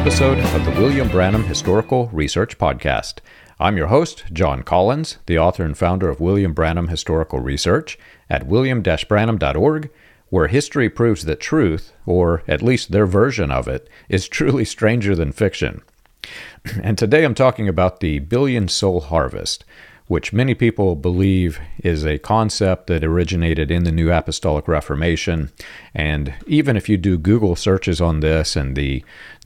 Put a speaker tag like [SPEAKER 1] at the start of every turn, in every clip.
[SPEAKER 1] episode of the William Branham Historical Research Podcast. I'm your host, John Collins, the author and founder of William Branham Historical Research at william-branham.org, where history proves that truth, or at least their version of it, is truly stranger than fiction. And today I'm talking about the billion soul harvest, which many people believe is a concept that originated in the New Apostolic Reformation. And even if you do Google searches on this and the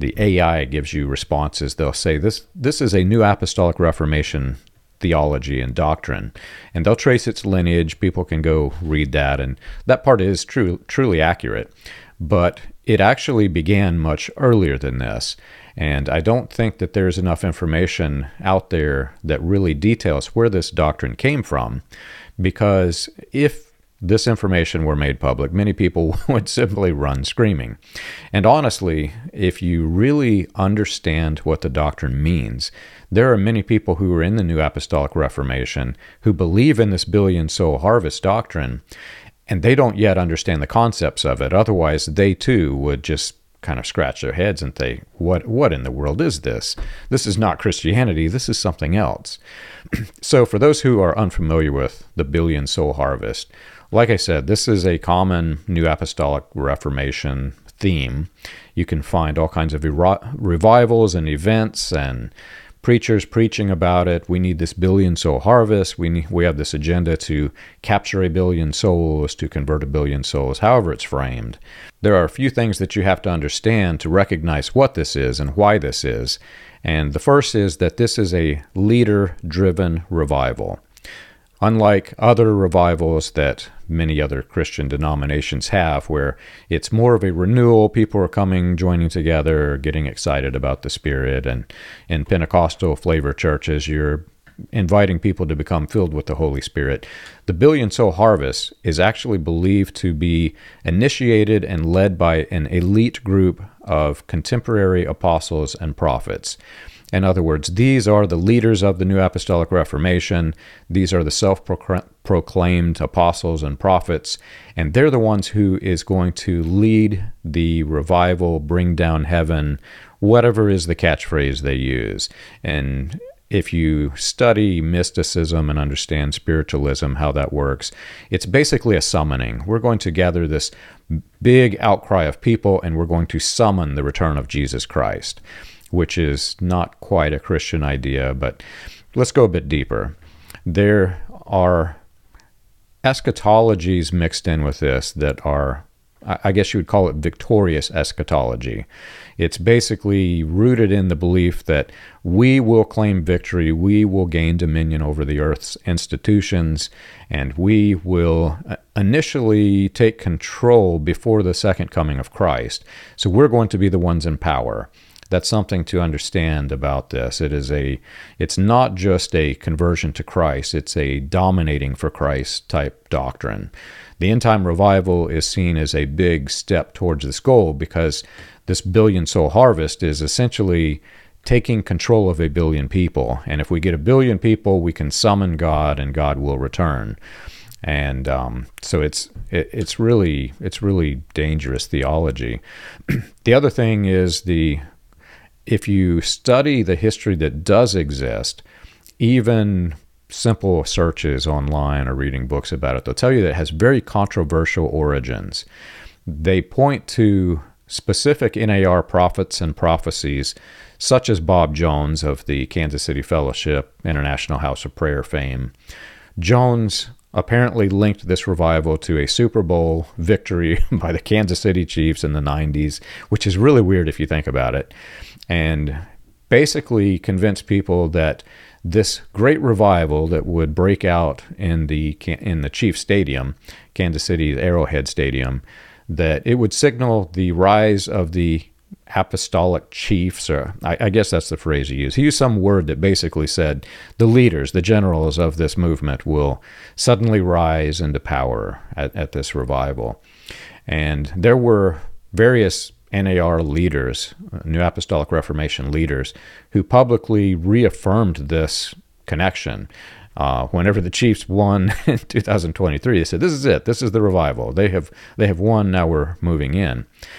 [SPEAKER 1] AI gives you responses, they'll say this is a New Apostolic Reformation theology and doctrine. And they'll trace its lineage. People can go read that, and that part is truly accurate. But it actually began much earlier than this. And I don't think that there's enough information out there that really details where this doctrine came from, because if this information were made public, many people would simply run screaming. And honestly, if you really understand what the doctrine means, there are many people who are in the New Apostolic Reformation who believe in this billion soul harvest doctrine, and they don't yet understand the concepts of it. Otherwise, they too would just kind of scratch their heads and think, what in the world is this? This is not Christianity. This is something else. So for those who are unfamiliar with the billion soul harvest, like I said, this is a common New Apostolic Reformation theme. You can find all kinds of revivals and events and preachers preaching about it. We need this billion soul harvest. We have this agenda to capture a billion souls, to convert a billion souls, however it's framed. There are a few things that you have to understand to recognize what this is and why this is. And the first is that this is a leader-driven revival. Unlike other revivals that many other Christian denominations have, where it's more of a renewal, people are coming, joining together, getting excited about the Spirit, and in Pentecostal flavor churches, you're inviting people to become filled with the Holy Spirit. The billion soul harvest is actually believed to be initiated and led by an elite group of contemporary apostles and prophets. In other words, these are the leaders of the New Apostolic Reformation. These are the self-proclaimed apostles and prophets, and they're the ones who is going to lead the revival, bring down heaven, whatever is the catchphrase they use. And if you study mysticism and understand spiritualism, how that works, it's basically a summoning. We're going to gather this big outcry of people, and we're going to summon the return of Jesus Christ, which is not quite a Christian idea, but let's go a bit deeper. There are eschatologies mixed in with this that are, I guess you would call it victorious eschatology. It's basically rooted in the belief that we will claim victory, we will gain dominion over the earth's institutions, and we will initially take control before the second coming of Christ. So we're going to be the ones in power. That's something to understand about this. It's not just a conversion to Christ, it's a dominating for Christ type doctrine. The end time revival is seen as a big step towards this goal, because this billion soul harvest is essentially taking control of a billion people. And if we get a billion people, we can summon God and God will return. And so it's really dangerous theology. The other thing is if you study the history that does exist, even simple searches online or reading books about it, they'll tell you that it has very controversial origins. They point to specific NAR prophets and prophecies, such as Bob Jones of the Kansas City Fellowship, International House of Prayer fame. Jones apparently linked this revival to a Super Bowl victory by the Kansas City Chiefs in the 90s, which is really weird if you think about it, and basically convinced people that this great revival that would break out in the Chiefs Stadium, Kansas City's Arrowhead Stadium, that it would signal the rise of the apostolic chiefs, or I guess that's the phrase he used. He used some word that basically said the leaders, the generals of this movement will suddenly rise into power at this revival. And there were various NAR leaders, New Apostolic Reformation leaders, who publicly reaffirmed this connection. Whenever the Chiefs won in 2023, they said, "This is it. This is the revival. They have won. Now we're moving in."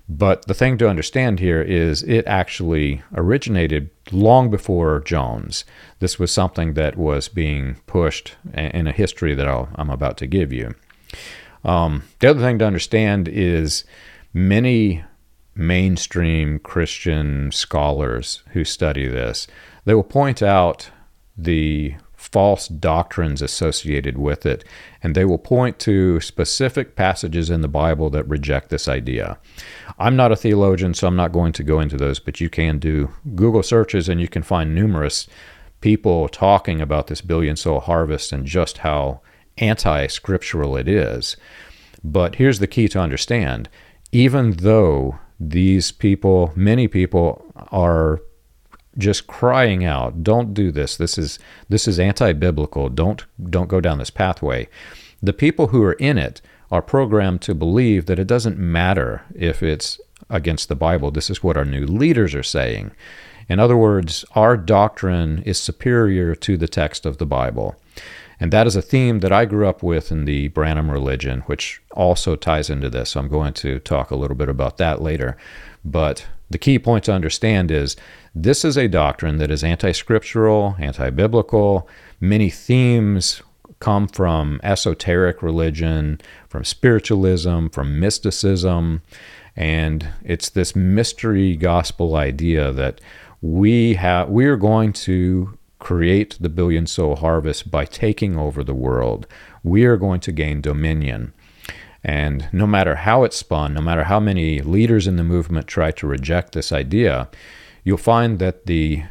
[SPEAKER 1] But the thing to understand here is it actually originated long before Jones. This was something that was being pushed in a history that I'm about to give you. The other thing to understand is many mainstream Christian scholars who study this, they will point out the false doctrines associated with it, and they will point to specific passages in the Bible that reject this idea. I'm not a theologian, so I'm not going to go into those, but you can do Google searches and you can find numerous people talking about this billion soul harvest and just how anti-scriptural it is. But here's the key to understand. Even though these people, many people, are just crying out, don't do this. This is anti-biblical. Don't go down this pathway. The people who are in it are programmed to believe that it doesn't matter if it's against the Bible. This is what our new leaders are saying. In other words, our doctrine is superior to the text of the Bible. And that is a theme that I grew up with in the Branham religion, which also ties into this. So I'm going to talk a little bit about that later. But the key point to understand is this is a doctrine that is anti-scriptural, anti-biblical. Many themes come from esoteric religion, from spiritualism, from mysticism. And it's this mystery gospel idea that we are going to create the billion soul harvest by taking over the world. We are going to gain dominion. And no matter how it's spun, no matter how many leaders in the movement try to reject this idea, you'll find that the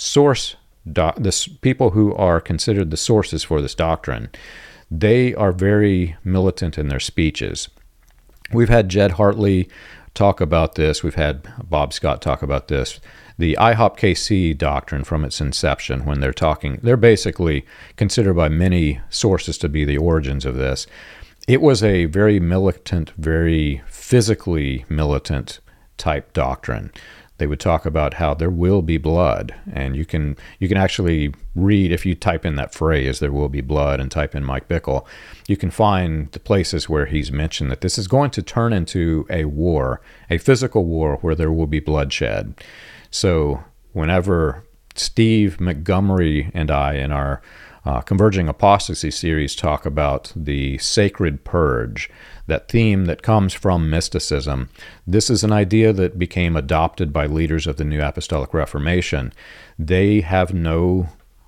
[SPEAKER 1] people who are considered the sources for this doctrine, they are very militant in their speeches. We've had Jed Hartley talk about this. We've had Bob Scott talk about this. The IHOP KC doctrine from its inception, when they're basically considered by many sources to be the origins of this. It was a very militant, very physically militant type doctrine. They would talk about how there will be blood, and you can actually read, if you type in that phrase, there will be blood, and type in Mike Bickle, you can find the places where he's mentioned that this is going to turn into a war, a physical war where there will be bloodshed. So whenever Steve Montgomery and I in our Converging Apostasy series talk about the sacred purge, that theme that comes from mysticism, this is an idea that became adopted by leaders of the New Apostolic Reformation. They have no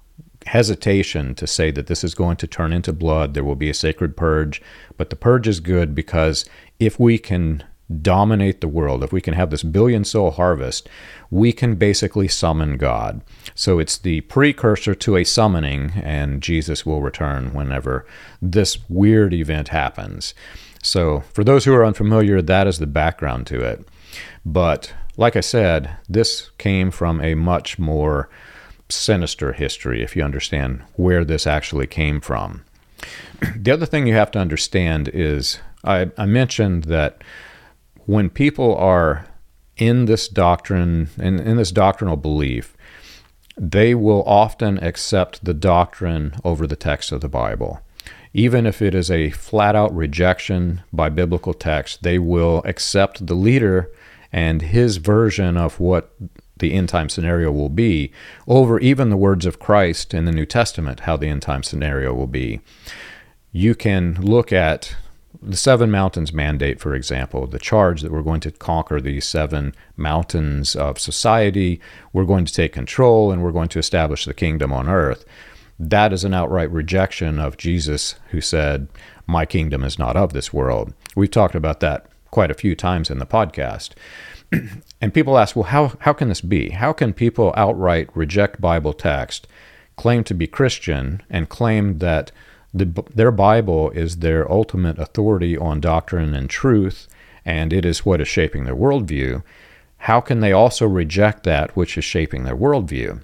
[SPEAKER 1] hesitation to say that this is going to turn into blood. There will be a sacred purge, but the purge is good because if we can dominate the world, if we can have this billion soul harvest, we can basically summon God. So it's the precursor to a summoning, and Jesus will return whenever this weird event happens. So for those who are unfamiliar, that is the background to it. But like I said, this came from a much more sinister history, if you understand where this actually came from. The other thing you have to understand is I mentioned that when people are in this doctrine, in this doctrinal belief, they will often accept the doctrine over the text of the Bible. Even if it is a flat-out rejection by biblical text, they will accept the leader and his version of what the end-time scenario will be over even the words of Christ in the New Testament, how the end-time scenario will be. You can look at the Seven Mountains Mandate, for example, the charge that we're going to conquer these 7 mountains of society, we're going to take control, and we're going to establish the kingdom on earth. That is an outright rejection of Jesus, who said, "My kingdom is not of this world." We've talked about that quite a few times in the podcast. And people ask, well, how can this be? How can people outright reject Bible text, claim to be Christian, and claim that their Bible is their ultimate authority on doctrine and truth, and it is what is shaping their worldview? How can they also reject that which is shaping their worldview?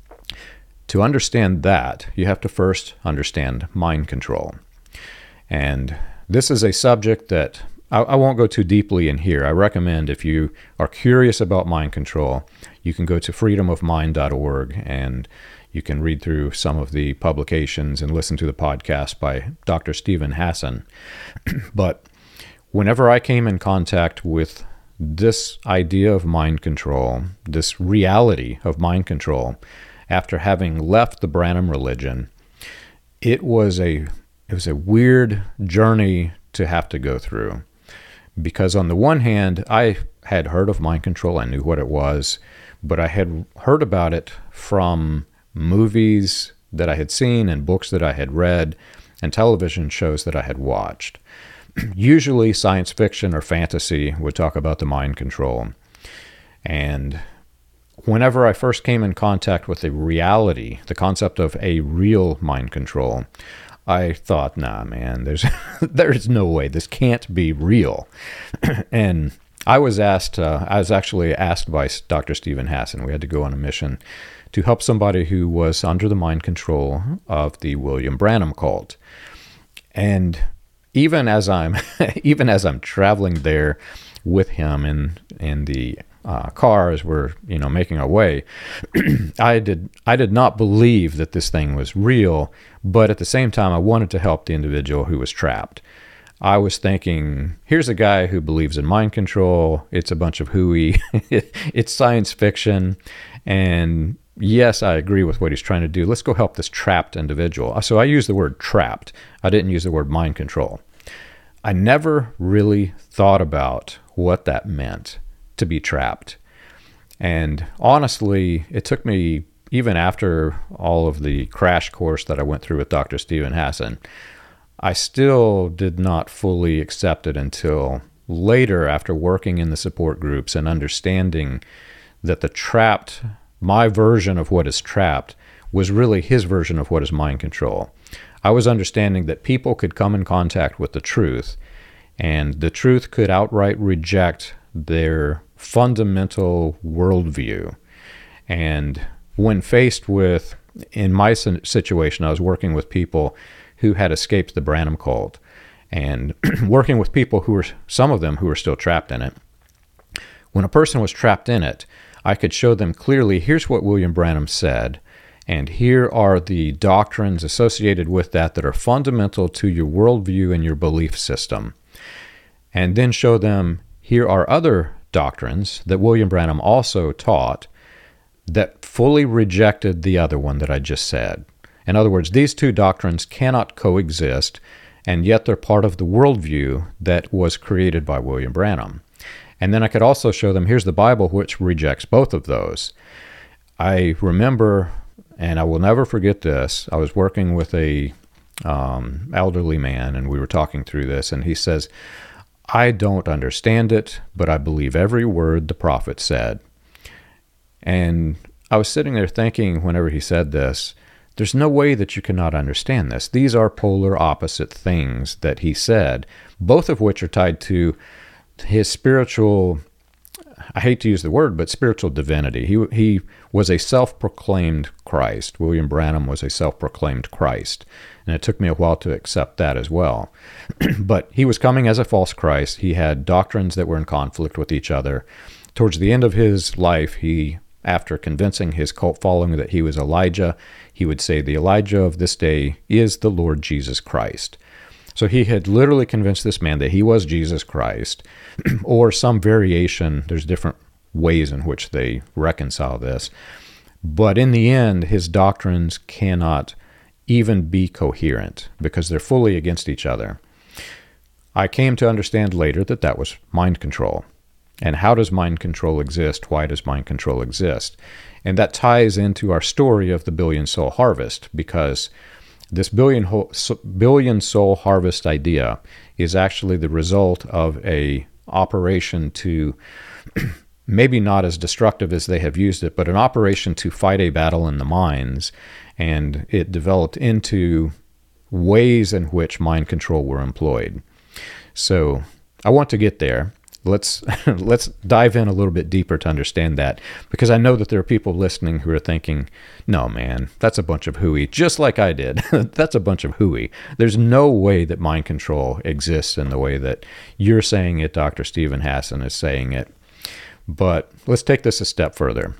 [SPEAKER 1] To understand that, you have to first understand mind control. And this is a subject that I won't go too deeply in here. I recommend, if you are curious about mind control, you can go to freedomofmind.org and you can read through some of the publications and listen to the podcast by Dr. Stephen Hassan. But whenever I came in contact with this idea of mind control, this reality of mind control, after having left the Branham religion, it was a weird journey to have to go through. Because on the one hand, I had heard of mind control, I knew what it was, but I had heard about it from movies that I had seen and books that I had read and television shows that I had watched. Usually science fiction or fantasy would talk about the mind control. And whenever I first came in contact with the reality, the concept of a real mind control, I thought, nah, man, there's no way. This can't be real. And I was actually asked by Dr. Steven Hassan. We had to go on a mission to help somebody who was under the mind control of the William Branham cult. And even as I'm traveling there with him in the car as we're making our way, I did not believe that this thing was real, but at the same time I wanted to help the individual who was trapped. I was thinking, here's a guy who believes in mind control. It's a bunch of hooey. It's science fiction, and yes, I agree with what he's trying to do. Let's go help this trapped individual. So I use the word trapped. I didn't use the word mind control. I never really thought about what that meant to be trapped. And honestly, it took me, even after all of the crash course that I went through with Dr. Steven Hassan, I still did not fully accept it until later, after working in the support groups and understanding that my version of what is trapped was really his version of what is mind control. I was understanding that people could come in contact with the truth, and the truth could outright reject their fundamental worldview. And when faced with, in my situation, I was working with people who had escaped the Branham cult, and working with people some of them who were still trapped in it. When a person was trapped in it, I could show them clearly, here's what William Branham said, and here are the doctrines associated with that are fundamental to your worldview and your belief system. And then show them, here are other doctrines that William Branham also taught that fully rejected the other one that I just said. In other words, these two doctrines cannot coexist, and yet they're part of the worldview that was created by William Branham. And then I could also show them, here's the Bible, which rejects both of those. I remember, and I will never forget this, I was working with a elderly man, and we were talking through this, and he says, I don't understand it, but I believe every word the prophet said. And I was sitting there thinking, whenever he said this, there's no way that you cannot understand this. These are polar opposite things that he said, both of which are tied to his spiritual, I hate to use the word, but spiritual divinity. He was a self-proclaimed Christ. William Branham was a self-proclaimed Christ. And it took me a while to accept that as well. But he was coming as a false Christ. He had doctrines that were in conflict with each other. Towards the end of his life, after convincing his cult following that he was Elijah, he would say, the Elijah of this day is the Lord Jesus Christ. So he had literally convinced this man that he was Jesus Christ, or some variation. There's different ways in which they reconcile this. But in the end, his doctrines cannot even be coherent because they're fully against each other. I came to understand later that that was mind control. And how does mind control exist? Why does mind control exist? And that ties into our story of the billion soul harvest, because this billion soul harvest idea is actually the result of a operation to, maybe not as destructive as they have used it, but an operation to fight a battle in the minds. And it developed into ways in which mind control were employed. So I want to get there. Let's dive in a little bit deeper to understand that, because I know that there are people listening who are thinking, no, man, that's a bunch of hooey, just like I did. That's a bunch of hooey. There's no way that mind control exists in the way that you're saying it, Dr. Steven Hassan is saying it. But let's take this a step further.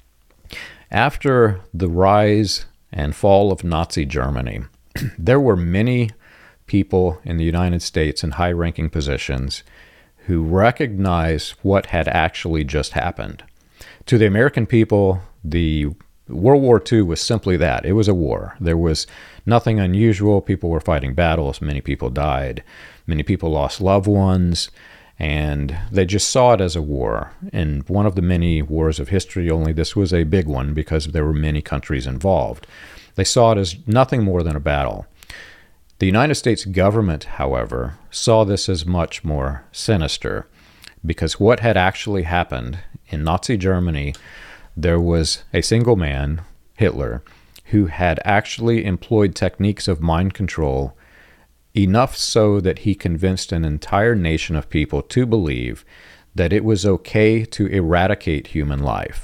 [SPEAKER 1] After the rise and fall of Nazi Germany, there were many people in the United States in high-ranking positions who recognized what had actually just happened. To the American people, the World War II was simply that. It was a war. There was nothing unusual. People were fighting battles. Many people died. Many people lost loved ones. And they just saw it as a war. And one of the many wars of history, only this was a big one because there were many countries involved. They saw it as nothing more than a battle. The United States government, however, saw this as much more sinister, because what had actually happened in Nazi Germany, there was a single man, Hitler, who had actually employed techniques of mind control, enough so that he convinced an entire nation of people to believe that it was okay to eradicate human life.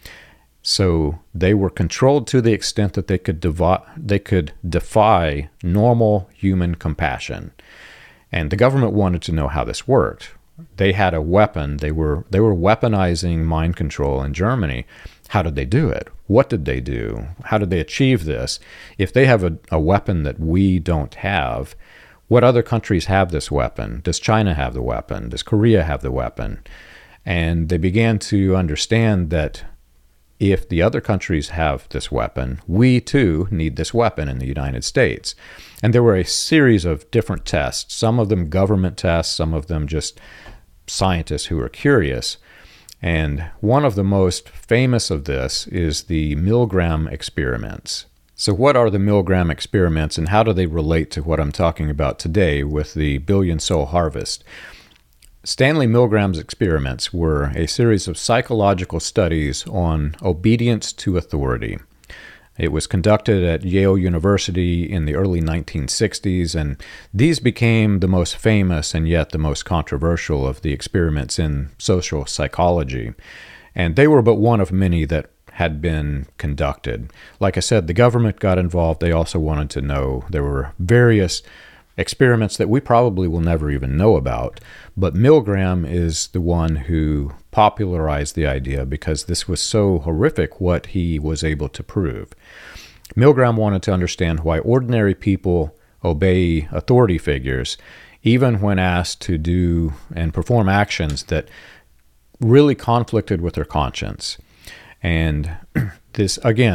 [SPEAKER 1] So they were controlled to the extent that they could defy normal human compassion. And the government wanted to know how this worked. They had a weapon. They were weaponizing mind control in Germany. How did they do it? What did they do? How did they achieve this? If they have a weapon that we don't have, what other countries have this weapon? Does China have the weapon? Does Korea have the weapon? And they began to understand that if the other countries have this weapon, we too need this weapon in the United States. And there were a series of different tests, some of them government tests, some of them just scientists who were curious. And one of the most famous of this is the Milgram experiments. So what are the Milgram experiments, and how do they relate to what I'm talking about today with the billion soul harvest? Stanley Milgram's experiments were a series of psychological studies on obedience to authority. It was conducted at Yale University in the early 1960s, and these became the most famous and yet the most controversial of the experiments in social psychology. And they were but one of many that had been conducted. Like I said, the government got involved. They also wanted to know. There were various experiments that we probably will never even know about. But Milgram is the one who popularized the idea because this was so horrific what he was able to prove. Milgram wanted to understand why ordinary people obey authority figures, even when asked to do and perform actions that really conflicted with their conscience. And this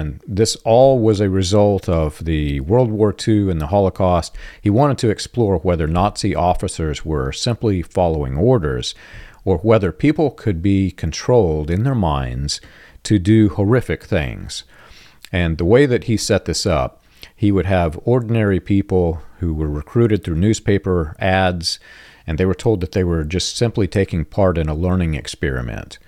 [SPEAKER 1] all was a result of the World War II and the Holocaust. He wanted to explore whether Nazi officers were simply following orders or whether people could be controlled in their minds to do horrific things. And the way that he set this up, he would have ordinary people who were recruited through newspaper ads, and they were told that they were just simply taking part in a learning experiment.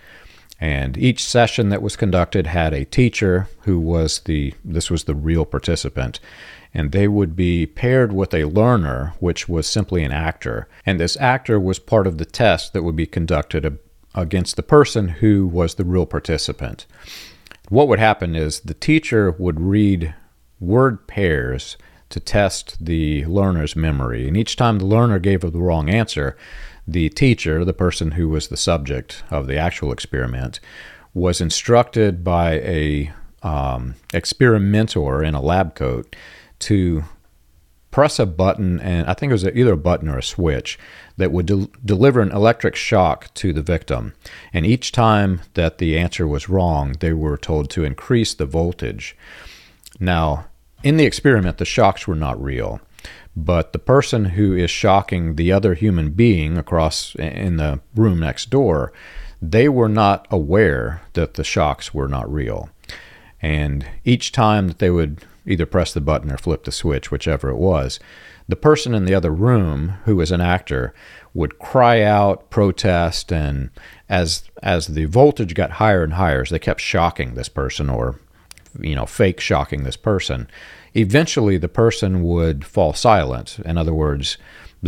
[SPEAKER 1] And each session that was conducted had a teacher who was this was the real participant, and they would be paired with a learner, which was simply an actor. And this actor was part of the test that would be conducted against the person who was the real participant. What would happen is the teacher would read word pairs to test the learner's memory, and each time the learner gave the wrong answer, the teacher, the person who was the subject of the actual experiment, was instructed by a experimenter in a lab coat to press a button, and I think it was either a button or a switch, that would deliver an electric shock to the victim. And each time that the answer was wrong, they were told to increase the voltage. Now, in the experiment, the shocks were not real. But the person who is shocking the other human being across in the room next door, they were not aware that the shocks were not real. And each time that they would either press the button or flip the switch, whichever it was, the person in the other room, who was an actor, would cry out, protest, and as the voltage got higher and higher, as they kept shocking this person or fake shocking this person, eventually the person would fall silent. In other words,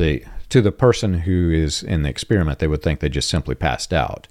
[SPEAKER 1] to the person who is in the experiment, they would think they just simply passed out.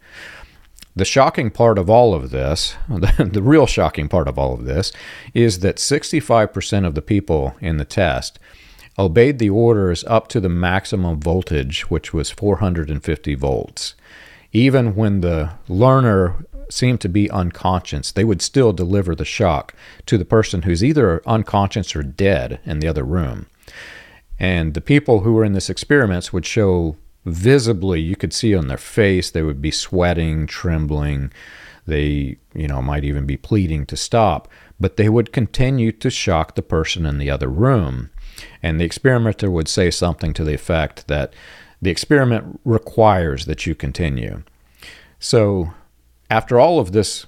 [SPEAKER 1] The shocking part of all of this, the real shocking part of all of this, is that 65% of the people in the test obeyed the orders up to the maximum voltage, which was 450 volts. Even when the learner seemed to be unconscious, they would still deliver the shock to the person who's either unconscious or dead in the other room. And the people who were in this experiments would show visibly, you could see on their face, they would be sweating, trembling. They, might even be pleading to stop, but they would continue to shock the person in the other room. And the experimenter would say something to the effect that the experiment requires that you continue. So after all of this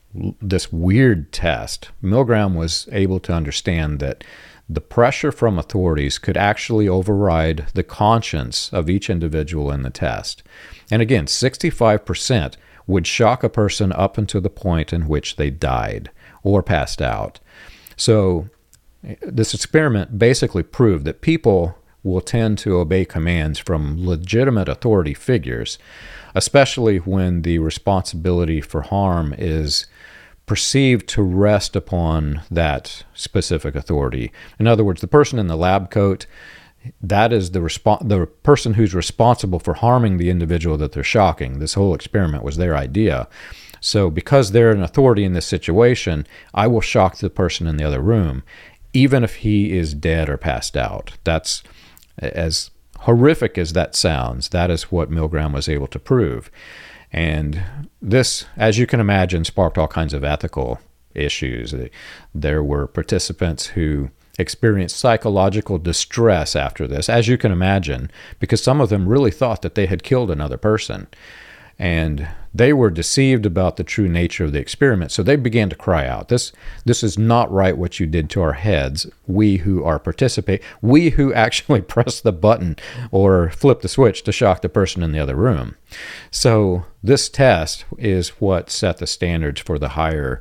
[SPEAKER 1] weird test, Milgram was able to understand that the pressure from authorities could actually override the conscience of each individual in the test. And again, 65% would shock a person up until the point in which they died or passed out. So this experiment basically proved that people will tend to obey commands from legitimate authority figures, especially when the responsibility for harm is perceived to rest upon that specific authority. In other words, the person in the lab coat, that is the person who's responsible for harming the individual that they're shocking. This whole experiment was their idea. So because they're an authority in this situation, I will shock the person in the other room, even if he is dead or passed out. That's, as horrific as that sounds, that is what Milgram was able to prove. And this, as you can imagine, sparked all kinds of ethical issues. There were participants who experienced psychological distress after this, as you can imagine, because some of them really thought that they had killed another person. And they were deceived about the true nature of the experiment, so they began to cry out, this is not right what you did to our heads, we who are participate, we who actually press the button or flip the switch to shock the person in the other room. So this test is what set the standards for the higher,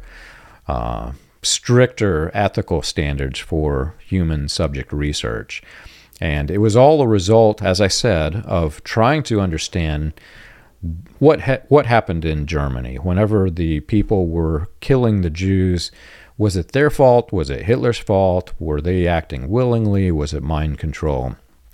[SPEAKER 1] stricter ethical standards for human subject research. And it was all a result, as I said, of trying to understand what happened in Germany whenever the people were killing the Jews. Was it their fault? Was it Hitler's fault? Were they acting willingly? Was it mind control?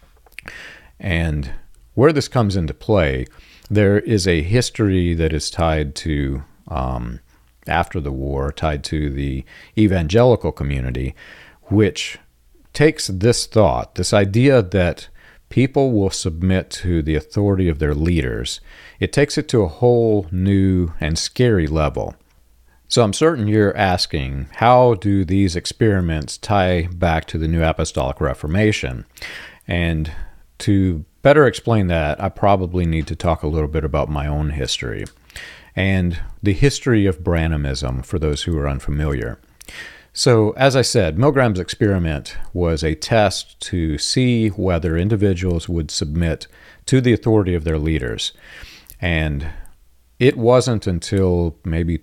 [SPEAKER 1] And where this comes into play, there is a history that is tied to, after the war, tied to the evangelical community, which takes this thought, this idea that people will submit to the authority of their leaders. It takes it to a whole new and scary level. So I'm certain you're asking, how do these experiments tie back to the New Apostolic Reformation? And to better explain that, I probably need to talk a little bit about my own history and the history of Branhamism for those who are unfamiliar. So, as I said, Milgram's experiment was a test to see whether individuals would submit to the authority of their leaders. And it wasn't until maybe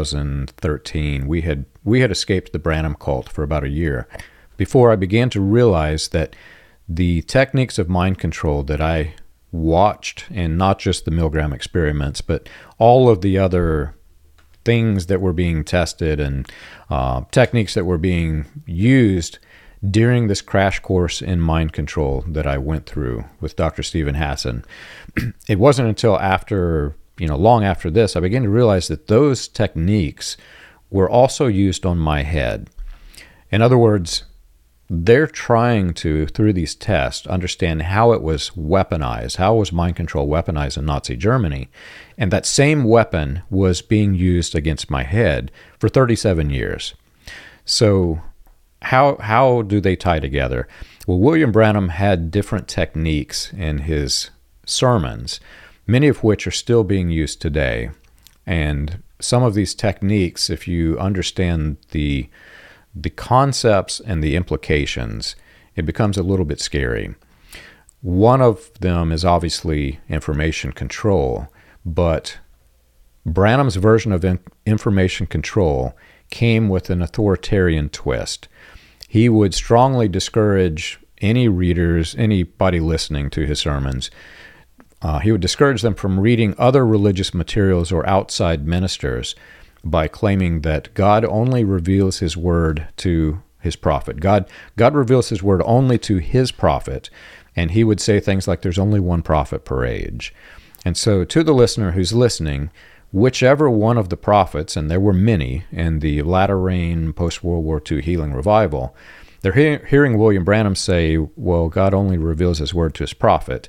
[SPEAKER 1] 2013, we had escaped the Branham cult for about a year, before I began to realize that the techniques of mind control that I watched, and not just the Milgram experiments, but all of the other things that were being tested and techniques that were being used during this crash course in mind control that I went through with Dr. Steven Hassan. It wasn't until after, long after this, I began to realize that those techniques were also used on my head. In other words, they're trying to, through these tests, understand how it was weaponized, how was mind control weaponized in Nazi Germany. And that same weapon was being used against my head for 37 years. So how do they tie together? Well, William Branham had different techniques in his sermons, many of which are still being used today. And some of these techniques, if you understand the concepts and the implications, it becomes a little bit scary. One of them is obviously information control, but Branham's version of information control came with an authoritarian twist. He would strongly discourage any readers, anybody listening to his sermons, he would discourage them from reading other religious materials or outside ministers by claiming that God only reveals his word to his prophet. God reveals his word only to his prophet, and he would say things like there's only one prophet per age. And so to the listener who's listening, whichever one of the prophets, and there were many in the latter rain post-World War II healing revival, they're hearing William Branham say, well, God only reveals his word to his prophet.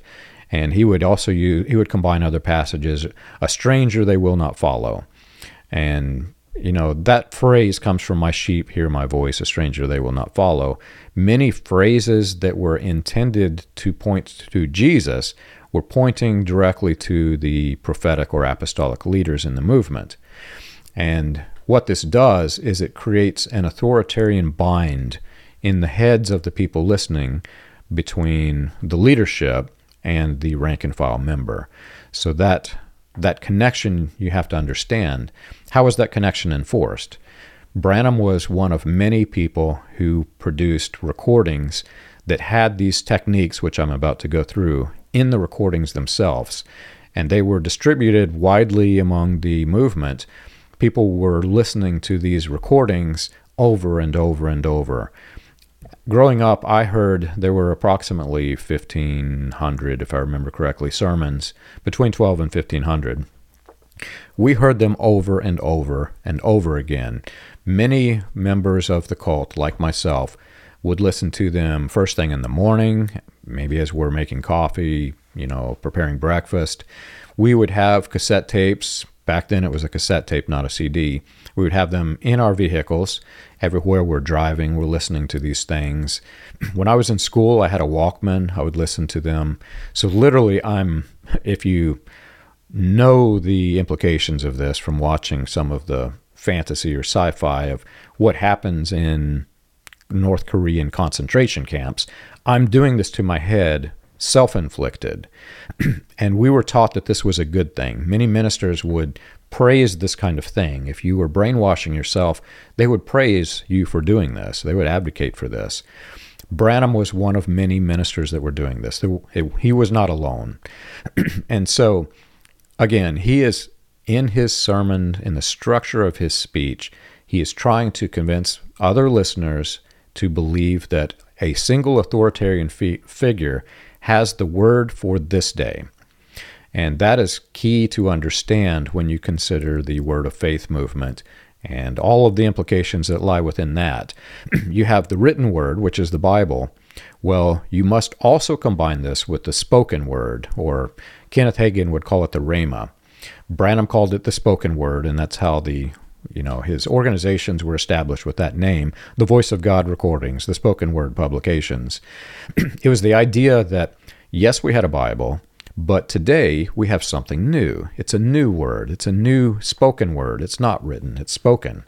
[SPEAKER 1] And he would also he would combine other passages, a stranger they will not follow. And, that phrase comes from my sheep hear my voice, a stranger they will not follow. Many phrases that were intended to point to Jesus were pointing directly to the prophetic or apostolic leaders in the movement. And what this does is it creates an authoritarian bind in the heads of the people listening between the leadership and the rank and file member. So that connection you have to understand. How is that connection enforced? Branham was one of many people who produced recordings that had these techniques, which I'm about to go through, in the recordings themselves. And they were distributed widely among the movement. People were listening to these recordings over and over and over. Growing up, I heard there were approximately 1,500, if I remember correctly, sermons, between 12 and 1,500. We heard them over and over and over again. Many members of the cult, like myself, would listen to them first thing in the morning, maybe as we're making coffee, preparing breakfast. We would have cassette tapes. Back then it was a cassette tape, not a CD. We would have them in our vehicles. Everywhere we're driving, we're listening to these things. When I was in school, I had a Walkman. I would listen to them. So literally, if you know the implications of this from watching some of the fantasy or sci-fi of what happens in North Korean concentration camps, I'm doing this to my head, self-inflicted. And we were taught that this was a good thing. Many ministers would praise this kind of thing. If you were brainwashing yourself, they would praise you for doing this. They would advocate for this. Branham was one of many ministers that were doing this. He was not alone. And so, again, he is in his sermon, in the structure of his speech, he is trying to convince other listeners to believe that a single authoritarian figure has the word for this day. And that is key to understand when you consider the Word of Faith movement and all of the implications that lie within that. You have the written word, which is the Bible. Well, you must also combine this with the spoken word, or Kenneth Hagin would call it the Rhema. Branham called it the spoken word, and that's how his organizations were established with that name, the Voice of God Recordings, the Spoken Word Publications. It was the idea that, yes, we had a Bible, but today we have something new. It's a new word. It's a new spoken word. It's not written. It's spoken.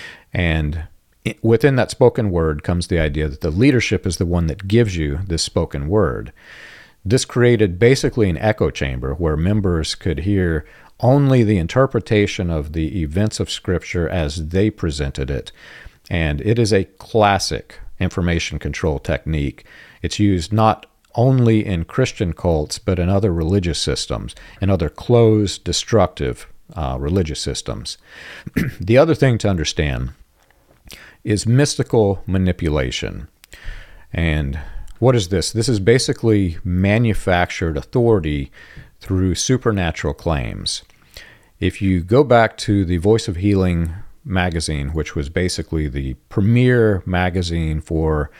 [SPEAKER 1] And within that spoken word comes the idea that the leadership is the one that gives you this spoken word. This created basically an echo chamber where members could hear only the interpretation of the events of Scripture as they presented it. And it is a classic information control technique. It's used not only in Christian cults, but in other religious systems, and other closed, destructive religious systems. The other thing to understand is mystical manipulation. And what is this? This is basically manufactured authority through supernatural claims. If you go back to the Voice of Healing magazine, which was basically the premier magazine for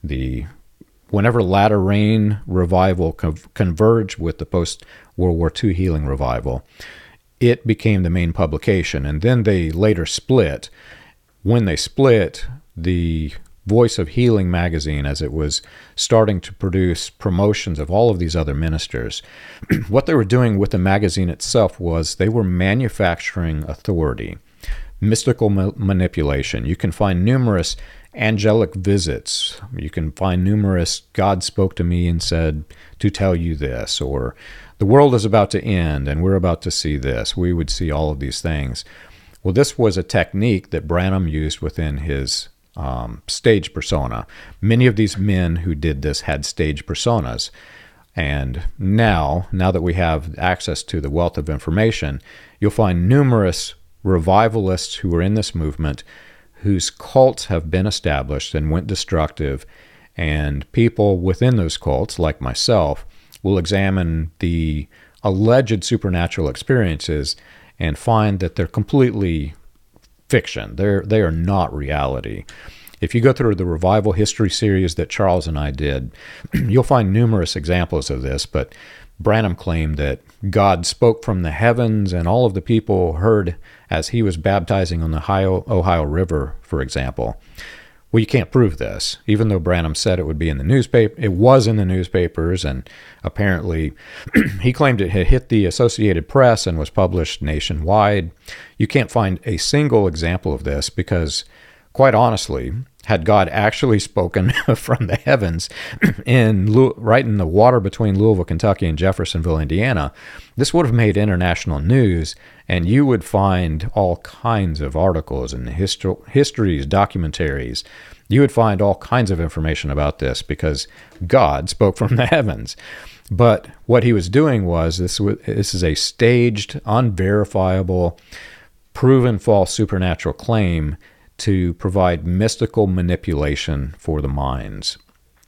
[SPEAKER 1] whenever latter rain revival converged with the post-World War II healing revival, it became the main publication. And then they later split. When they split, the Voice of Healing magazine, as it was starting to produce promotions of all of these other ministers, what they were doing with the magazine itself was they were manufacturing authority, mystical manipulation. You can find numerous angelic visits. You can find numerous, God spoke to me and said to tell you this, or the world is about to end and we're about to see this. We would see all of these things. Well, this was a technique that Branham used within his stage persona. Many of these men who did this had stage personas. And now that we have access to the wealth of information, you'll find numerous revivalists who are in this movement whose cults have been established and went destructive, and people within those cults, like myself, will examine the alleged supernatural experiences and find that they're completely fiction. They are not reality. If you go through the Revival History series that Charles and I did, you'll find numerous examples of this, but Branham claimed that God spoke from the heavens and all of the people heard as he was baptizing on the Ohio River, for example. Well, you can't prove this. Even though Branham said it would be in the newspaper, it was in the newspapers, and apparently he claimed it had hit the Associated Press and was published nationwide. You can't find a single example of this because, quite honestly, had God actually spoken from the heavens right in the water between Louisville, Kentucky and Jeffersonville, Indiana, this would have made international news, and you would find all kinds of articles and histories, documentaries. You would find all kinds of information about this because God spoke from the heavens. But what he was doing was, this is a staged, unverifiable, proven false supernatural claim to provide mystical manipulation for the minds.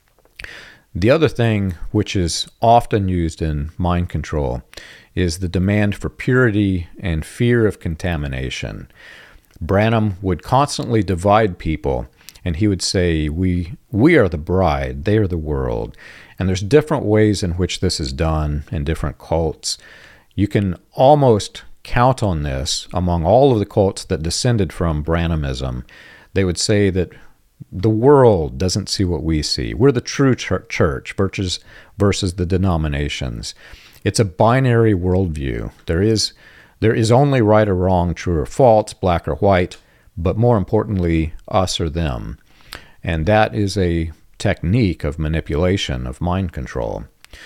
[SPEAKER 1] The other thing which is often used in mind control is the demand for purity and fear of contamination. Branham would constantly divide people, and he would say, we are the bride, they are the world. And there's different ways in which this is done in different cults. You can almost count on this among all of the cults that descended from Branhamism. They would say that the world doesn't see what we see. We're the true church versus the denominations. It's a binary worldview. There is only right or wrong, true or false, black or white, but more importantly, us or them. And that is a technique of manipulation, of mind control.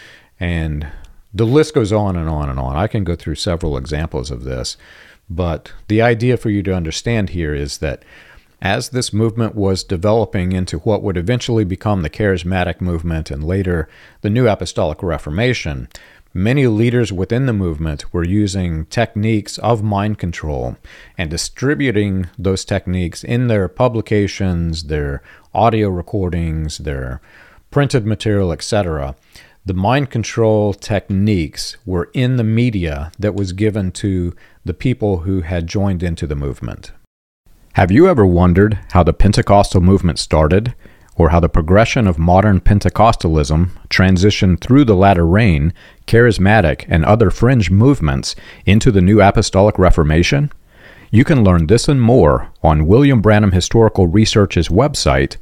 [SPEAKER 1] And the list goes on and on and on. I can go through several examples of this, but the idea for you to understand here is that as this movement was developing into what would eventually become the Charismatic movement and later the New Apostolic Reformation, many leaders within the movement were using techniques of mind control and distributing those techniques in their publications, their audio recordings, their printed material, etc. The mind control techniques were in the media that was given to the people who had joined into the movement. Have you ever wondered how the Pentecostal movement started, or how the progression of modern Pentecostalism transitioned through the latter rain, Charismatic, and other fringe movements into the New Apostolic Reformation? You can learn this and more on William Branham Historical Research's website,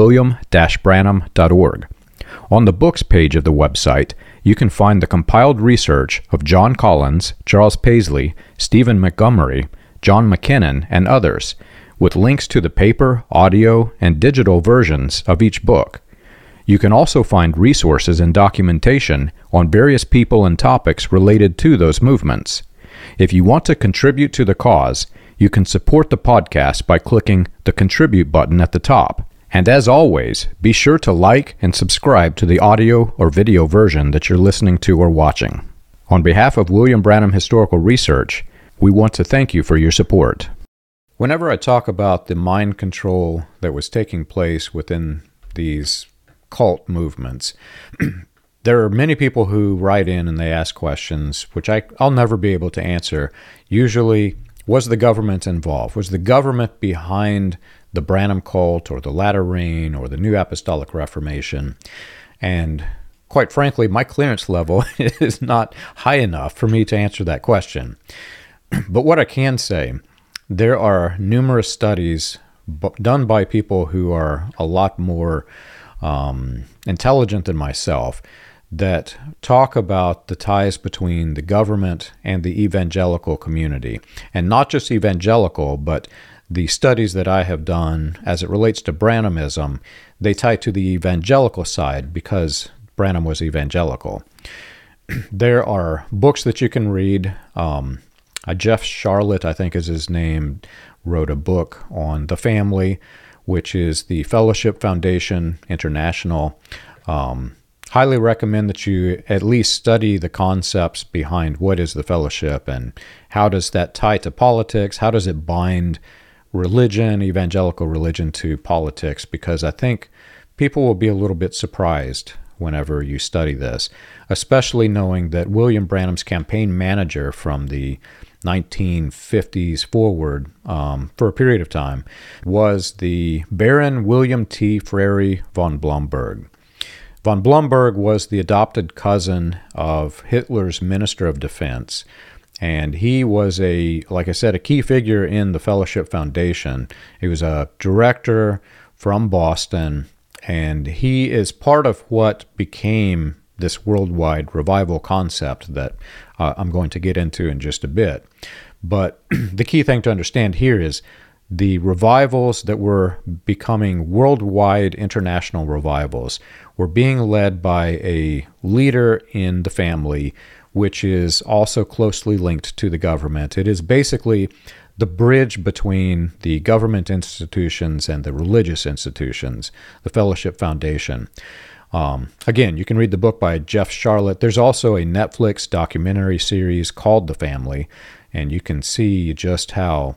[SPEAKER 1] william-branham.org. On the books page of the website, you can find the compiled research of John Collins, Charles Paisley, Stephen Montgomery, John McKinnon, and others, with links to the paper, audio, and digital versions of each book. You can also find resources and documentation on various people and topics related to those movements. If you want to contribute to the cause, you can support the podcast by clicking the Contribute button at the top. And as always, be sure to like and subscribe to the audio or video version that you're listening to or watching. On behalf of William Branham Historical Research, we want to thank you for your support. Whenever I talk about the mind control that was taking place within these cult movements, there are many people who write in and they ask questions, which I'll never be able to answer. Usually, was the government involved? Was the government behind the Branham cult or the latter rain or the New Apostolic Reformation? And quite frankly, my clearance level is not high enough for me to answer that question. But what I can say, there are numerous studies done by people who are a lot more intelligent than myself that talk about the ties between the government and the evangelical community. And not just evangelical, but the studies that I have done as it relates to Branhamism, they tie to the evangelical side because Branham was evangelical. There are books that you can read. Jeff Sharlet, I think is his name, wrote a book on the family, which is the Fellowship Foundation International. Highly recommend that you at least study the concepts behind what is the fellowship and how does that tie to politics, how does it bind religion, evangelical religion, to politics, because I think people will be a little bit surprised whenever you study this, especially knowing that William Branham's campaign manager from the 1950s forward, for a period of time, was the Baron William T. Frary von Blomberg. Von Blumberg was the adopted cousin of Hitler's Minister of Defense. And he was like I said, a key figure in the Fellowship Foundation. He was a director from Boston, and he is part of what became this worldwide revival concept that I'm going to get into in just a bit. But the key thing to understand here is the revivals that were becoming worldwide international revivals were being led by a leader in the family, which is also closely linked to the government. It is basically the bridge between the government institutions and the religious institutions, the Fellowship Foundation. Again, you can read the book by Jeff Sharlet. There's also a Netflix documentary series called The Family, and you can see just how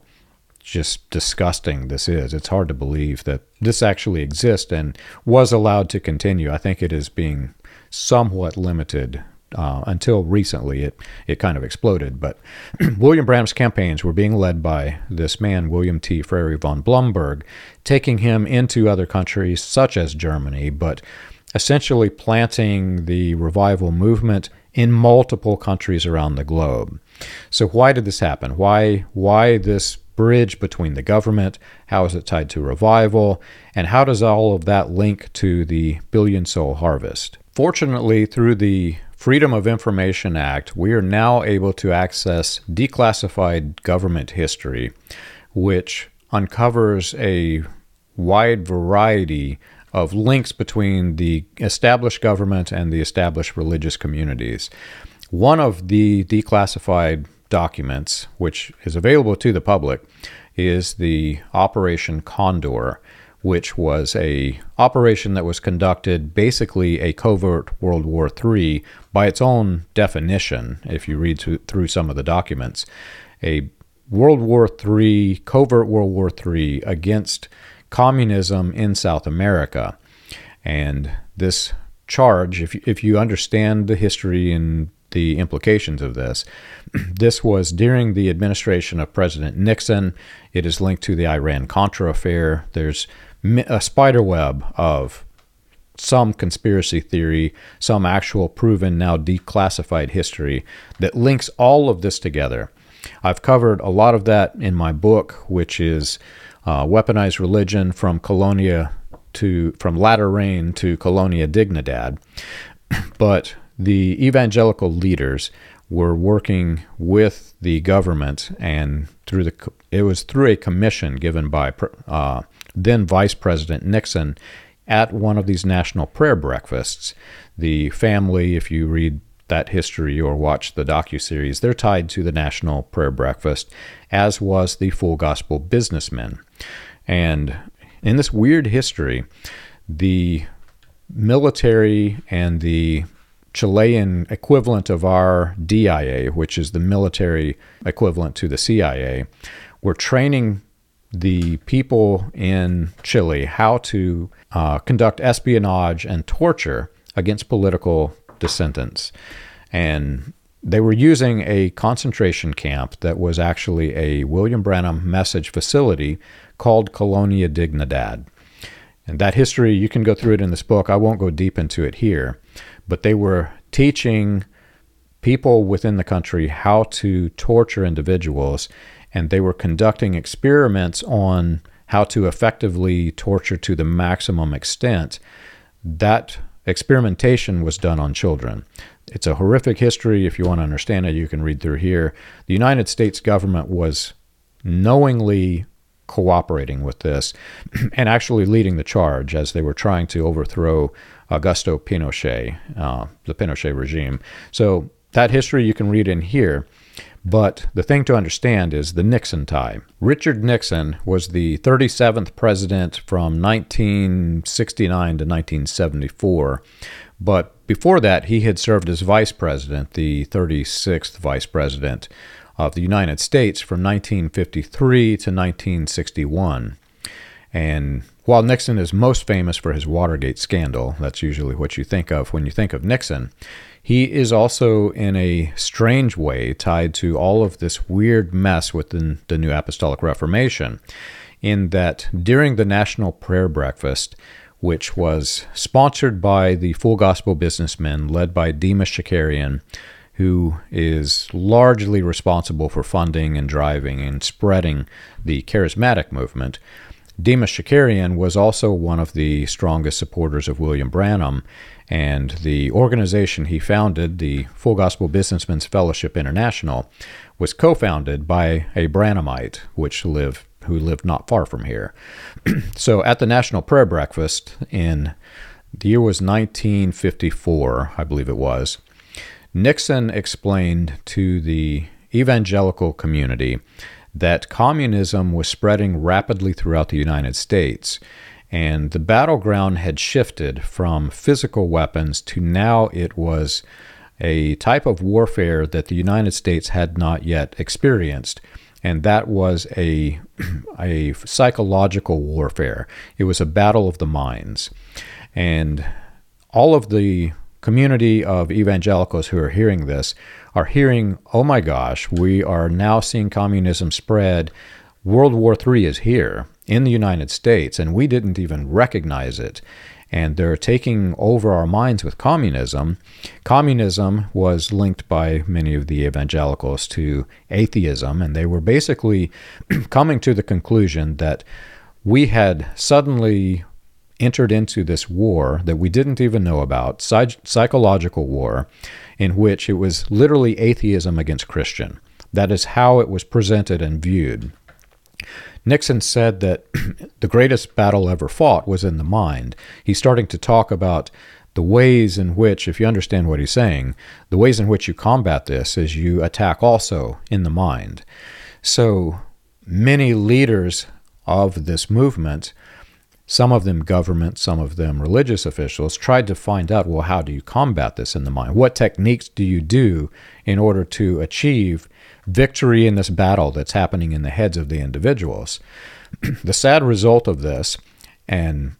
[SPEAKER 1] disgusting this is. It's hard to believe that this actually exists and was allowed to continue. I think it is being somewhat limited. Until recently, it kind of exploded. But William Branham's campaigns were being led by this man, William T. Frary von Blumberg, taking him into other countries such as Germany, but essentially planting the revival movement in multiple countries around the globe. So why did this happen? Why this bridge between the government? How is it tied to revival? And how does all of that link to the Billion Soul Harvest? Fortunately, through the Freedom of Information Act, we are now able to access declassified government history, which uncovers a wide variety of links between the established government and the established religious communities. One of the declassified documents, which is available to the public, is the Operation Condor, which was a operation that was conducted, basically a covert World War III by its own definition, if you read through some of the documents. A World War III, covert World War III against communism in South America. And this charge, if you understand the history and the implications of this, this was during the administration of President Nixon. It is linked to the Iran-Contra affair. There's a spider web of some conspiracy theory, some actual proven, now declassified history that links all of this together. I've covered a lot of that in my book, which is Weaponized Religion from Latter Rain to Colonia Dignidad. But the evangelical leaders were working with the government, and it was through a commission given by then Vice President Nixon at one of these national prayer breakfasts. The family, if you read that history or watch the docuseries, they're tied to the National Prayer Breakfast, as was the Full Gospel Businessmen. And in this weird history, the military and the Chilean equivalent of our DIA, which is the military equivalent to the CIA, were training the people in Chile how to conduct espionage and torture against political dissenters. And they were using a concentration camp that was actually a William Branham message facility called Colonia Dignidad. And that history, you can go through it in this book. I won't go deep into it here. But they were teaching people within the country how to torture individuals, and they were conducting experiments on how to effectively torture to the maximum extent. That experimentation was done on children. It's a horrific history. If you want to understand it, you can read through here. The United States government was knowingly cooperating with this and actually leading the charge as they were trying to overthrow Augusto Pinochet, the Pinochet regime. So that history you can read in here. But the thing to understand is the Nixon tie. Richard Nixon was the 37th president from 1969 to 1974. But before that, he had served as vice president, the 36th vice president of the United States from 1953 to 1961. And while Nixon is most famous for his Watergate scandal, that's usually what you think of when you think of Nixon, he is also in a strange way tied to all of this weird mess within the New Apostolic Reformation, in that during the National Prayer Breakfast, which was sponsored by the Full Gospel Businessmen led by Demas Shakarian, who is largely responsible for funding and driving and spreading the charismatic movement. Demas Shakarian was also one of the strongest supporters of William Branham, and the organization he founded, the Full Gospel Businessmen's Fellowship International, was co-founded by a Branhamite, who lived not far from here. So at the National Prayer Breakfast in the year was 1954, I believe it was, Nixon explained to the evangelical community that communism was spreading rapidly throughout the United States, and the battleground had shifted from physical weapons to now it was a type of warfare that the United States had not yet experienced, and that was a psychological warfare. It was a battle of the minds. And all of the community of evangelicals who are hearing this are hearing, oh my gosh, we are now seeing communism spread. World War III is here in the United States, and we didn't even recognize it. And they're taking over our minds with communism. Communism was linked by many of the evangelicals to atheism, and they were basically coming to the conclusion that we had suddenly entered into this war that we didn't even know about, psychological war, in which it was literally atheism against Christian. That is how it was presented and viewed. Nixon said that the greatest battle ever fought was in the mind. He's starting to talk about the ways in which, if you understand what he's saying, the ways in which you combat this is you attack also in the mind. So many leaders of this movement, some of them government, some of them religious officials, tried to find out, well, how do you combat this in the mind? What techniques do you do in order to achieve victory in this battle that's happening in the heads of the individuals? The sad result of this, and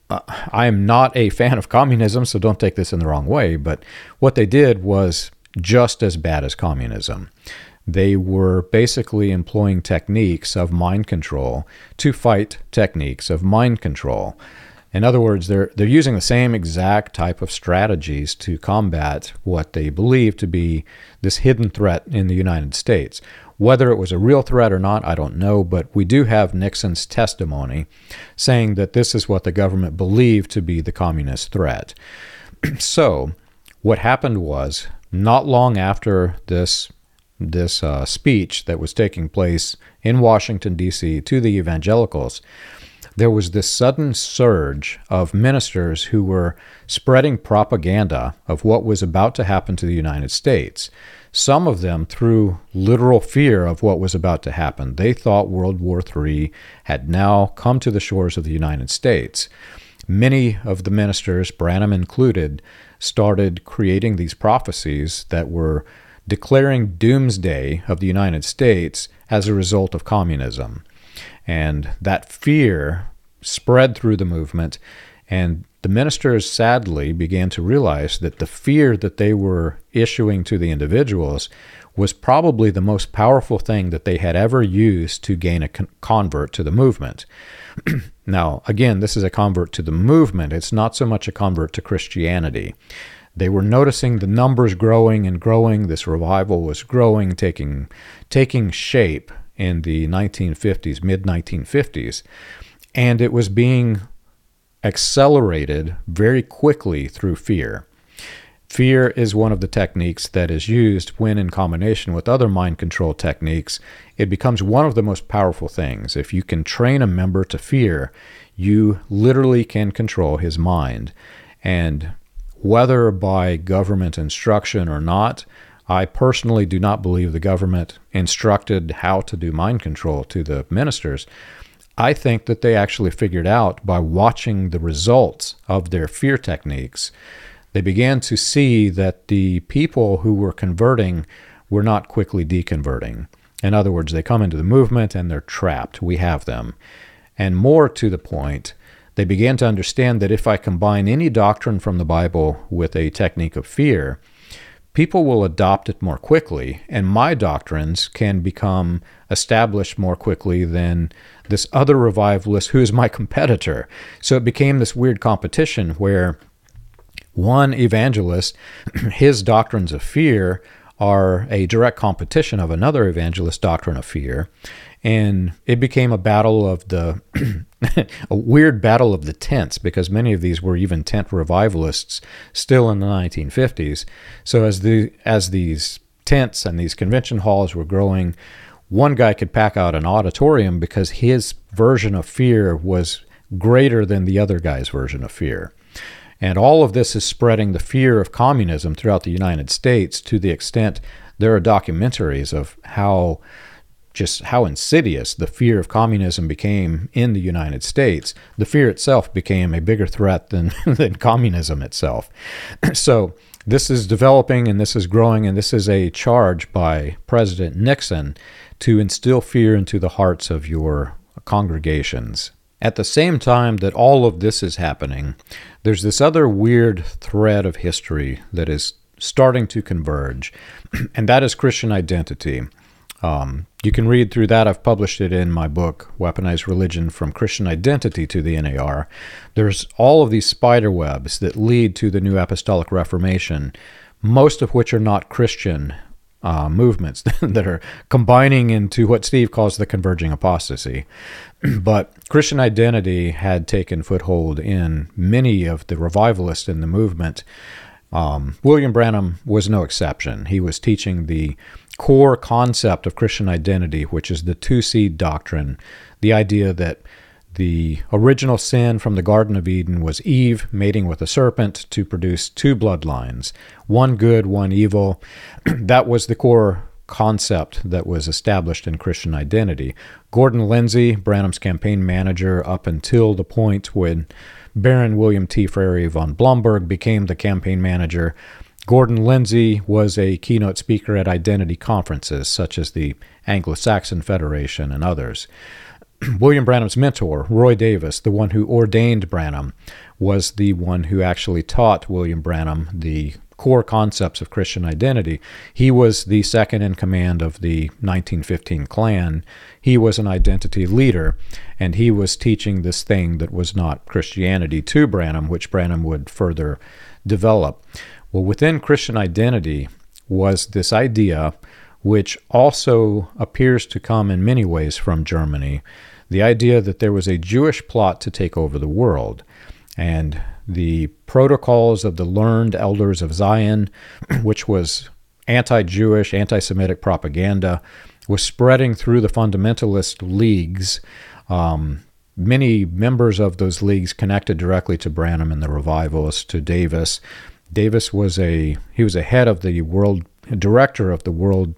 [SPEAKER 1] I am not a fan of communism, so don't take this in the wrong way, but what they did was just as bad as communism. They were basically employing techniques of mind control to fight techniques of mind control. In other words, they're using the same exact type of strategies to combat what they believe to be this hidden threat in the United States. Whether it was a real threat or not, I don't know, but we do have Nixon's testimony saying that this is what the government believed to be the communist threat. So what happened was, not long after this speech that was taking place in Washington, D.C. to the evangelicals, there was this sudden surge of ministers who were spreading propaganda of what was about to happen to the United States. Some of them through literal fear of what was about to happen. They thought World War III had now come to the shores of the United States. Many of the ministers, Branham included, started creating these prophecies that were declaring doomsday of the United States as a result of communism. And that fear spread through the movement, and the ministers sadly began to realize that the fear that they were issuing to the individuals was probably the most powerful thing that they had ever used to gain a convert to the movement. Now, again, this is a convert to the movement. It's not so much a convert to Christianity. They were noticing the numbers growing and growing. This revival was growing, taking shape in the 1950s, mid-1950s, and it was being accelerated very quickly through fear. Fear is one of the techniques that is used when in combination with other mind control techniques. It becomes one of the most powerful things. If you can train a member to fear, you literally can control his mind. And whether by government instruction or not, I personally do not believe the government instructed how to do mind control to the ministers. I think that they actually figured out by watching the results of their fear techniques. They began to see that the people who were converting were not quickly deconverting. In other words, they come into the movement and they're trapped. We have them. And more to the point, they began to understand that if I combine any doctrine from the Bible with a technique of fear, people will adopt it more quickly, and my doctrines can become established more quickly than this other revivalist who is my competitor. So it became this weird competition where one evangelist, his doctrines of fear are a direct competition of another evangelist's doctrine of fear. And it became a battle of the, a weird battle of the tents, because many of these were even tent revivalists still in the 1950s. So as these tents and these convention halls were growing, one guy could pack out an auditorium because his version of fear was greater than the other guy's version of fear. And all of this is spreading the fear of communism throughout the United States to the extent there are documentaries of how insidious the fear of communism became in the United States. The fear itself became a bigger threat than communism itself. So this is developing and this is growing, and this is a charge by President Nixon to instill fear into the hearts of your congregations. At the same time that all of this is happening, there's this other weird thread of history that is starting to converge, and that is Christian identity. You can read through that. I've published it in my book, Weaponized Religion from Christian Identity to the NAR. There's all of these spider webs that lead to the New Apostolic Reformation, most of which are not Christian movements that are combining into what Steve calls the converging apostasy. But Christian identity had taken foothold in many of the revivalists in the movement. William Branham was no exception. He was teaching the core concept of Christian identity, which is the two-seed doctrine, the idea that the original sin from the Garden of Eden was Eve mating with a serpent to produce two bloodlines, one good, one evil. That was the core concept that was established in Christian identity. Gordon Lindsay, Branham's campaign manager up until the point when Baron William T. Frary von Blomberg became the campaign manager, Gordon Lindsay was a keynote speaker at identity conferences such as the Anglo-Saxon Federation and others. William Branham's mentor, Roy Davis, the one who ordained Branham, was the one who actually taught William Branham the core concepts of Christian identity. He was the second in command of the 1915 Klan. He was an identity leader, and he was teaching this thing that was not Christianity to Branham, which Branham would further develop. Well, within Christian identity was this idea, which also appears to come in many ways from Germany, the idea that there was a Jewish plot to take over the world. And the protocols of the learned elders of Zion, which was anti-Jewish, anti-Semitic propaganda, was spreading through the fundamentalist leagues. Many members of those leagues connected directly to Branham and the revivalists, to Davis. Davis was a head of the world, director of the World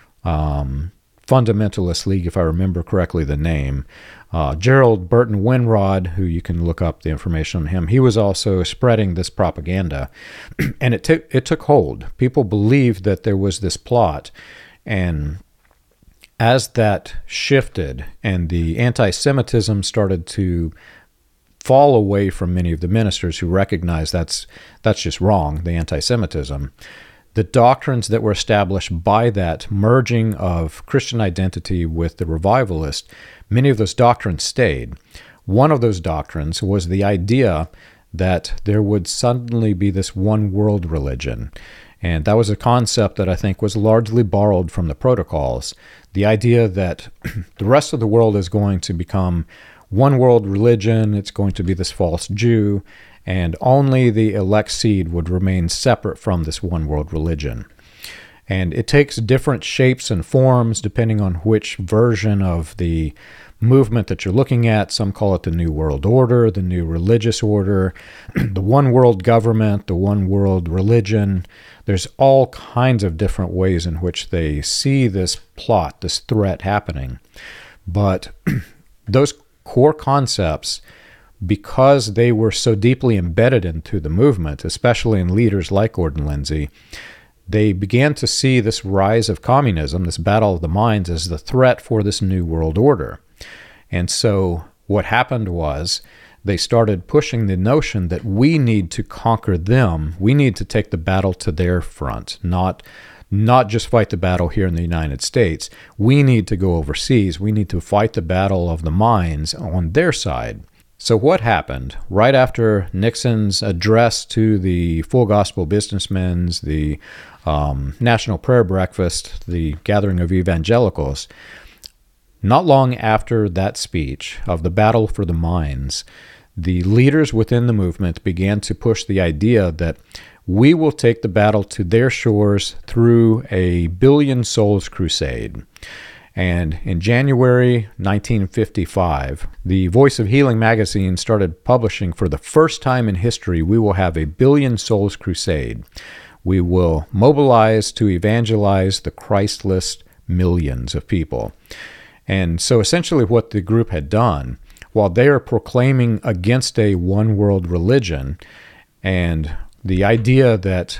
[SPEAKER 1] Fundamentalist League, if I remember correctly the name. Gerald Burton Winrod, who you can look up the information on him, he was also spreading this propaganda, and it took hold. People believed that there was this plot, and as that shifted and the anti-Semitism started to fall away from many of the ministers who recognized that's just wrong, the anti-Semitism, the doctrines that were established by that merging of Christian identity with the revivalist, many of those doctrines stayed. One of those doctrines was the idea that there would suddenly be this one world religion. And that was a concept that I think was largely borrowed from the protocols. The idea that the rest of the world is going to become one world religion, it's going to be this false Jew, and only the elect seed would remain separate from this one world religion. And it takes different shapes and forms depending on which version of the movement that you're looking at. Some call it the New World Order, the New Religious Order, the One World Government, the One World Religion. There's all kinds of different ways in which they see this plot, this threat happening. But those core concepts, because they were so deeply embedded into the movement, especially in leaders like Gordon Lindsay, they began to see this rise of communism, this battle of the minds, as the threat for this new world order. And so what happened was they started pushing the notion that we need to conquer them. We need to take the battle to their front, not just fight the battle here in the United States. We need to go overseas. We need to fight the battle of the minds on their side. So what happened right after Nixon's address to the Full Gospel Businessmen, the National Prayer Breakfast, the gathering of evangelicals? Not long after that speech of the battle for the minds, the leaders within the movement began to push the idea that we will take the battle to their shores through a billion souls crusade. And in January 1955, the Voice of Healing magazine started publishing, for the first time in history, we will have a billion souls crusade. We will mobilize to evangelize the Christless millions of people. And so essentially what the group had done, while they are proclaiming against a one-world religion and the idea that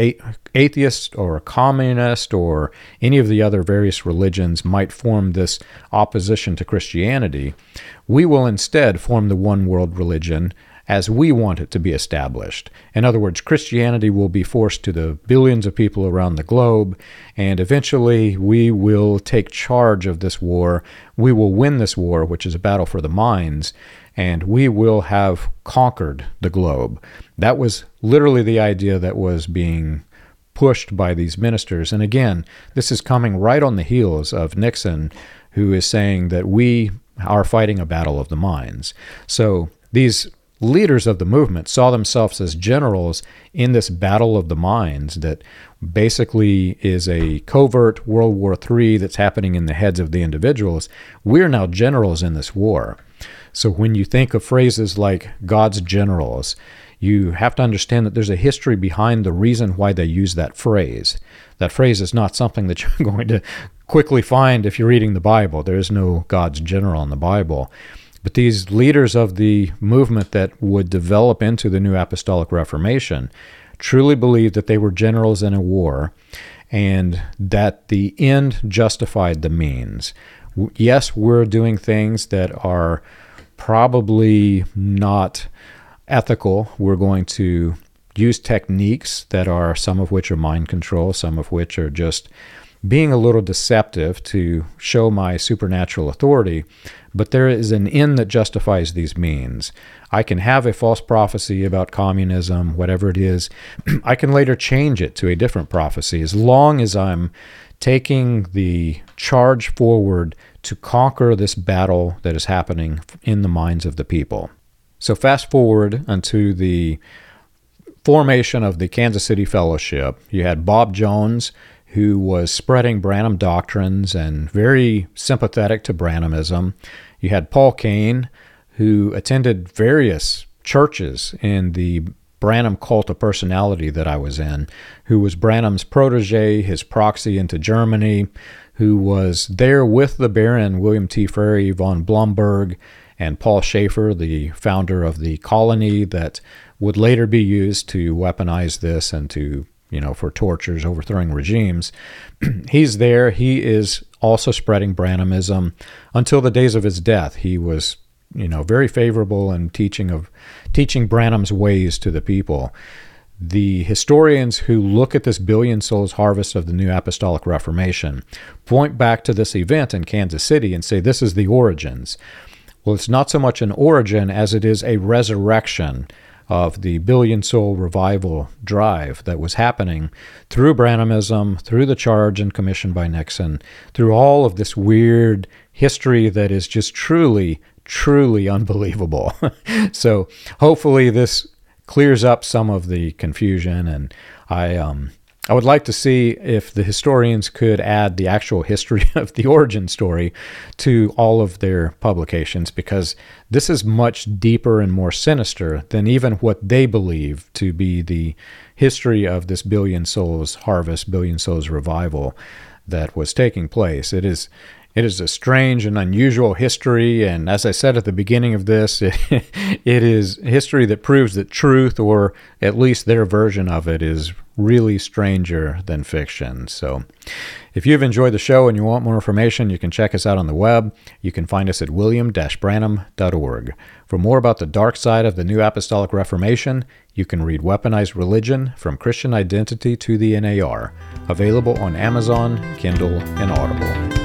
[SPEAKER 1] atheist or communist or any of the other various religions might form this opposition to Christianity, we will instead form the one-world religion as we want it to be established. In other words, Christianity will be forced to the billions of people around the globe, and eventually we will take charge of this war. We will win this war, which is a battle for the minds, and we will have conquered the globe. That was literally the idea that was being pushed by these ministers. And again, this is coming right on the heels of Nixon, who is saying that we are fighting a battle of the minds. So these leaders of the movement saw themselves as generals in this battle of the minds that basically is a covert World War III that's happening in the heads of the individuals. We're now generals in this war. So when you think of phrases like God's generals, you have to understand that there's a history behind the reason why they use that phrase. That phrase is not something that you're going to quickly find if you're reading the Bible. There is no God's general in the Bible. But these leaders of the movement that would develop into the New Apostolic Reformation truly believed that they were generals in a war and that the end justified the means. Yes, we're doing things that are probably not ethical. We're going to use techniques that are, some of which are mind control, some of which are just being a little deceptive to show my supernatural authority, but there is an end that justifies these means. I can have a false prophecy about communism, whatever it is. I can later change it to a different prophecy as long as I'm taking the charge forward to conquer this battle that is happening in the minds of the people. So fast forward unto the formation of the Kansas City Fellowship. You had Bob Jones, who was spreading Branham doctrines and very sympathetic to Branhamism. You had Paul Cain, who attended various churches in the Branham cult of personality that I was in, who was Branham's protege, his proxy into Germany, who was there with the Baron William T. Frary von Blomberg and Paul Schaefer, the founder of the colony that would later be used to weaponize this and to, for tortures, overthrowing regimes. He's there. He is also spreading Branhamism until the days of his death. He was, very favorable in teaching Branham's ways to the people. The historians who look at this billion souls harvest of the New Apostolic Reformation point back to this event in Kansas City and say this is the origins. Well, it's not so much an origin as it is a resurrection of the billion soul revival drive that was happening through Branhamism, through the charge and commission by Nixon, through all of this weird history that is just truly, truly unbelievable. So hopefully this clears up some of the confusion, and I would like to see if the historians could add the actual history of the origin story to all of their publications, because this is much deeper and more sinister than even what they believe to be the history of this billion souls harvest, billion souls revival that was taking place. It It is a strange and unusual history, and as I said at the beginning of this, it is history that proves that truth, or at least their version of it, is really stranger than fiction. So if you've enjoyed the show and you want more information, you can check us out on the web. You can find us at william-branham.org. For more about the dark side of the New Apostolic Reformation, you can read Weaponized Religion: From Christian Identity to the NAR, available on Amazon, Kindle, and Audible.